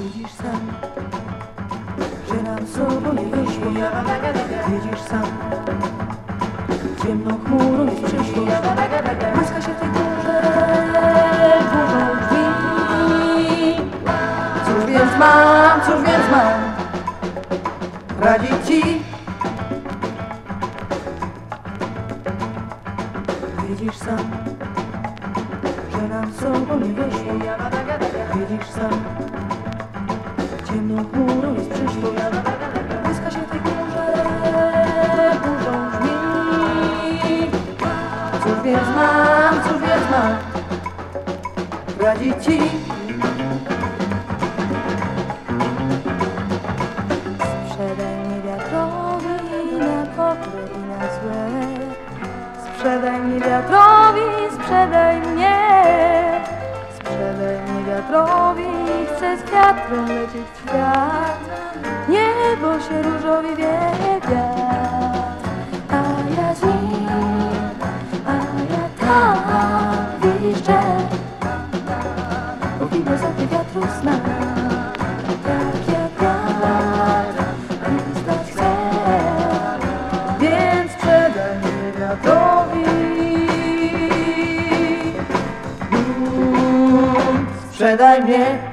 Widzisz sam, że nam z sobą nie wyszło. Widzisz sam, ciemną chmurą jest przyszło. Maska się w tej górze burzą drzwi. Cóż więc mam radzić ci? Widzisz sam, że nam z sobą nie wyszło. Widzisz sam, ciemną chmurą jest przyszło. Błyska się w tej górze burzą drzwi. Cóż więc mam radzić ci? Sprzedaj mnie wiatrowi na dobre i na złe. Sprzedaj mnie wiatrowi, sprzedaj mnie. Sprzedaj mnie wiatrowi, chcę z wiatrem lecieć w świat. Niebo się różowi wieje wiatr, a ja z nim, a ja tam wiszczę. O filozofii wiatru sna, tak jak wiatr, stać chcę. Więc sprzedaj mnie wiatrowi. Sprzedaj mnie.